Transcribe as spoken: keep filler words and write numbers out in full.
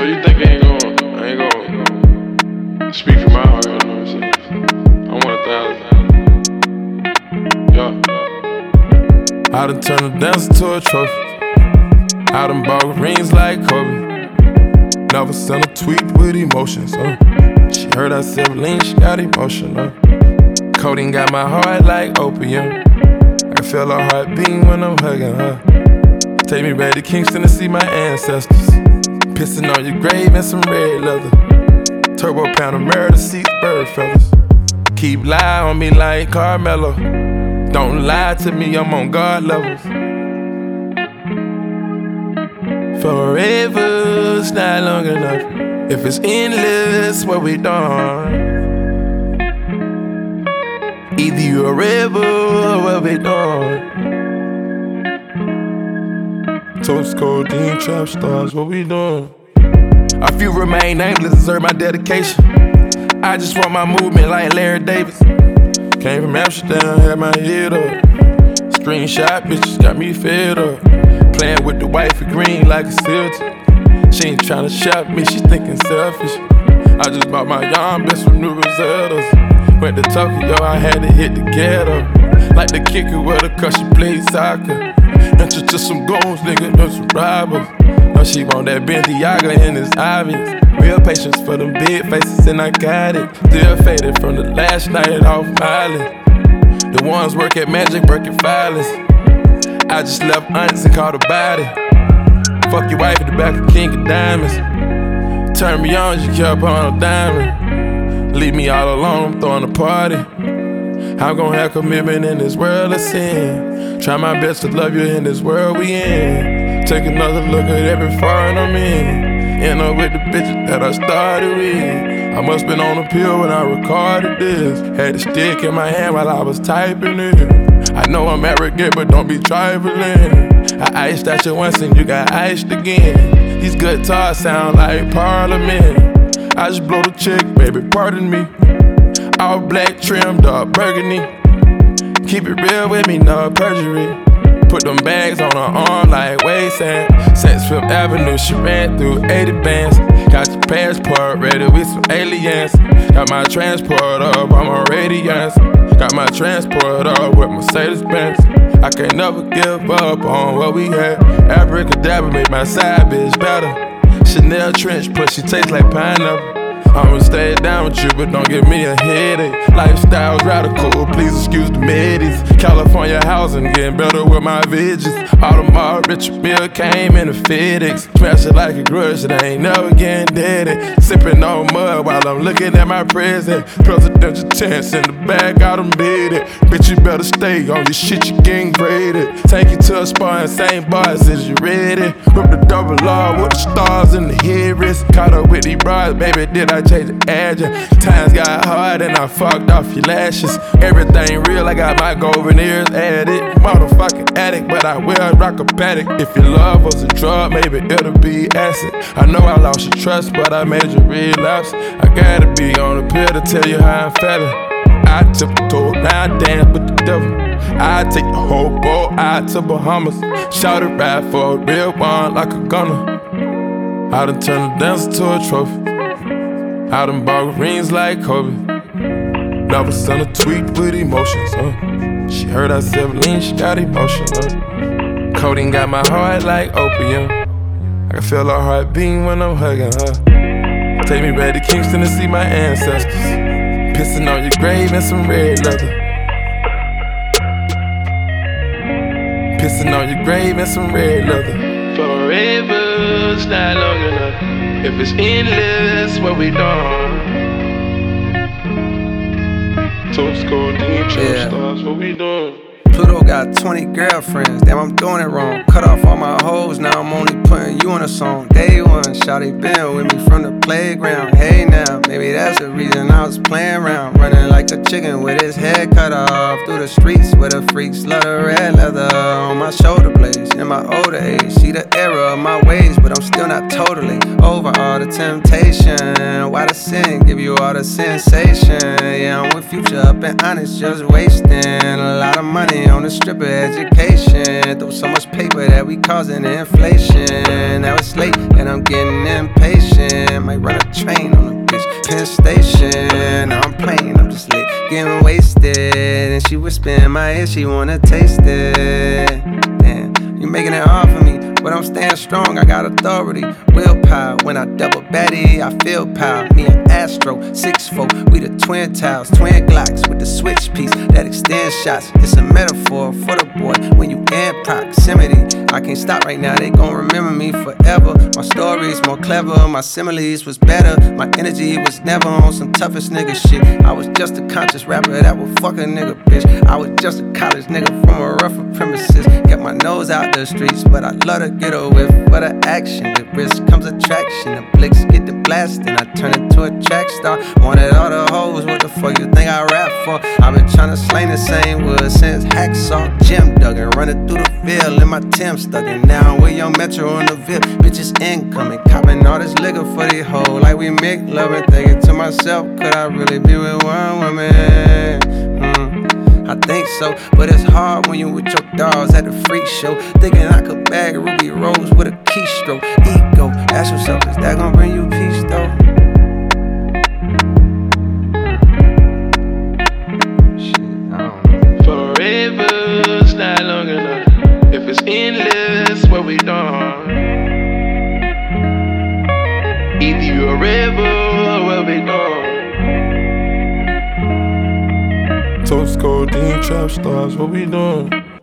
you think I ain't gon' I ain't gon' speak from my heart, you know what I'm saying? I want a thousand. Yeah. I done turned a dancer to a trophy. I done bought rings like Kobe. Never sent a tweet with emotions, uh. She heard I said lean, she got emotional. Codeine got my heart like opium. I feel her heart beating when I'm hugging her. Take me back to Kingston to see my ancestors. Pissing on your grave in some red leather. Turbo Panamera to seat bird feathers. Keep lie on me like Carmelo. Don't lie to me, I'm on God levels. Forever's not long enough. If it's endless, what we done? Either you a rebel or what we done? Toast, codeine, trap stars, what we doing? A few remain nameless, deserve my dedication. I just want my movement like Larry Davis. Came from Amsterdam, had my head up. Screenshot bitches got me fed up. Playing with the wifey green like a silty. She ain't tryna shop me, she thinking selfish. I just bought my young bitch some new Rosettas. Went to Tokyo, I had to hit the ghetto. Like the kicker with her cause she played soccer. Entered to some goons, nigga, them some robbers. No, she want that Balenciaga and it's obvious. Real patience for them big faces and I got it. Still faded from the last night off Miley. The ones work at Magic, work at Filers. I just left aunts and caught a body. Fuck your wife at the back of King of Diamonds. Turn me on, she kept on a diamond. Leave me all alone, I'm throwing a party. I'm gon' have commitment in this world of sin. Try my best to love you in this world we in. Take another look at every foreign I'm in. End up with the bitches that I started with. I must been on a pill when I recorded this. Had the stick in my hand while I was typing it. I know I'm arrogant, but don't be trifling. I iced out you once and you got iced again. These guitars sound like Parliament. I just blow the chick, baby, pardon me. All black trim, dark burgundy. Keep it real with me, no perjury. Put them bags on her arm like waysand. Sex Fifth Avenue, she ran through eighty bands. Got your passport ready with some aliens. Got my transport up on my radiance. Got my transport up with Mercedes-Benz. I can't never give up on what we had. Abracadabra made my side bitch better. Chanel trench pussy tastes like pineapple. I'ma stay down with you, but don't give me a headache. Lifestyle's radical, please excuse the middies. California housing, getting better with my veggies. Audemars Richard Mille came in a FedEx. Smash it like a grudge, it ain't never getting dead. Sipping on mud while I'm looking at my present. Presidential chance in the bag, got them beaded. Bitch, you better stay on your shit, you getting graded. Take you to a spot and same bars as you ready. Whip the double R with the stars in the headrest. Caught up with these brides, baby, did I change the address? Times got hard and I fucked off your lashes. Everything real, I got my golden ears added. Motherfucking addict, but I will rock a paddock. If your love was a drug, maybe it'll be acid. I know I lost your trust, but I made you relapse. I gotta be on a pill to tell you how I'm feeling. I tiptoe, now I dance with the devil. I take the whole boat out to Bahamas. Shout it ride for a real one like a gunner. I done turned a dancer to a trophy. I done bought rings like Kobe. Never sent a tweet with emotions, uh. She heard I said lean, she got emotion, uh. Codeine got my heart like opium. I can feel her heart beating when I'm hugging her. Take me back to Kingston to see my ancestors. Pissing on your grave in some red leather. Pissing on your grave in some red leather. Forever's not long enough. If it's endless, what we done? Toast, codeine, trap Yeah. stars, what we doing? Pluto got twenty girlfriends, damn I'm doing it wrong. Cut off all my hoes, now I'm only putting you in a song. Day one, shawty been with me from the playground. Hey now, maybe that's the reason I was playing around. Running like a chicken with his head cut off. Through the streets with a freaks, love the red leather on my shoulder blades. In my older age, see the error of my ways, but I'm still not totally over all the temptation. Why the sin give you all the sensation? Yeah, I'm with Future up and honest, just wasting a lot of money on this stripper education. Throw so much paper that we causing inflation. Now it's late and I'm getting impatient. Might run a train on a bitch, Penn Station. Now I'm playing, I'm just lit, getting wasted. And she whisper in my ear, she wanna taste it. Damn, you making it hard for me, but I'm staying strong, I got authority, willpower. When I double batty, I feel power. Me and Astro, six four, we the twin towers, twin Glocks with the switch piece that extends shots. It's a metaphor for the boy when you in proximity. I can't stop right now, they gon' remember me forever. My story's more clever, my similes was better. My energy was never on some toughest nigga shit. I was just a conscious rapper that would fuck a nigga bitch. I was just a college nigga from a rougher premises. Kept my nose out the streets, but I love to get a whiff for the action. With risk comes attraction. The blicks get the blast, and I turn into a track star. Wanted all the hoes, what the fuck you think I rap for? I've been trying to slay the same wood since Hacksaw. Jim Duggan running through the field in my Tim stuck. And now I'm with Young Metro on the V I P. Bitches incoming, copping all this liquor for the hoe. Like we make love and thinking to myself, could I really be with one woman? Mm, I think so, but it's hard when you with your dogs at the freak show. Thinking I could bag Ruby Rose with a keystroke. Ego, ask yourself, is that gonna bring you peace though? Forever's not long enough. If it's endless, what we done? Either you a rebel or what we done? Toast codeine trap stars, what we doing?